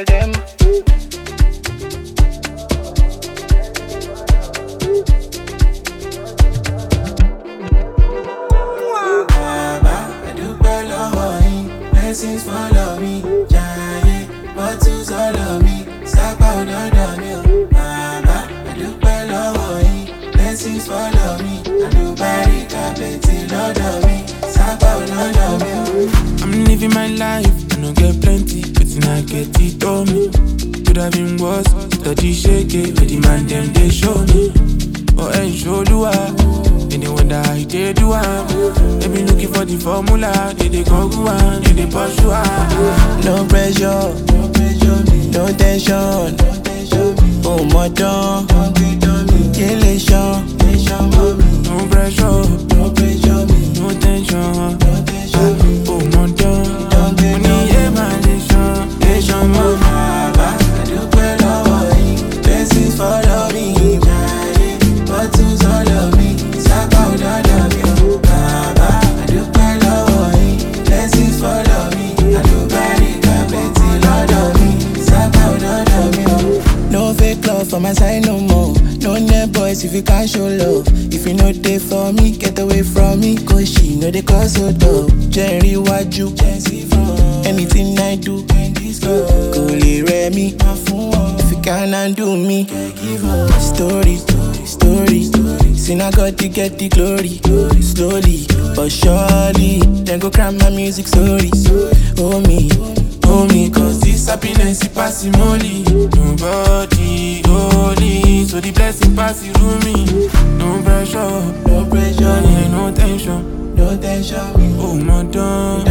tell them. Blessings follow me, giant bottles all of me, sapa ododo mi o, baba, adúpẹ́ lọ́wọ́ yín. Blessings follow me, àlùbáríkà plenty lọ́dọ̀ mi, sapa ododo mi o. I'm living my life, I no get plenty, but I get it on me. Could have been worse, study shake it, but the man them they show me. Oh, hey, show you they wonder how they do they be looking for the formula, they go on, they pursue no pressure, no tension. Oh, my dog, elation. No pressure, no tension. Oh, my dog, money, elation, mama. I do well over you. Blessings follow me, bottles all of me. No fake love for my side no more. No net boys if you can't show love. If you know they for me, get away from me. Cause she know they cause so dope. Jerry Waju, anything I do, Kole Remy. If you can't undo me, story. Synagogue to get the glory. Slowly but surely, then go cry my music story. Oh me, cause this happiness is passing only. Nobody holy, so the blessing passing through me. No pressure, yeah, no tension. Oh my God.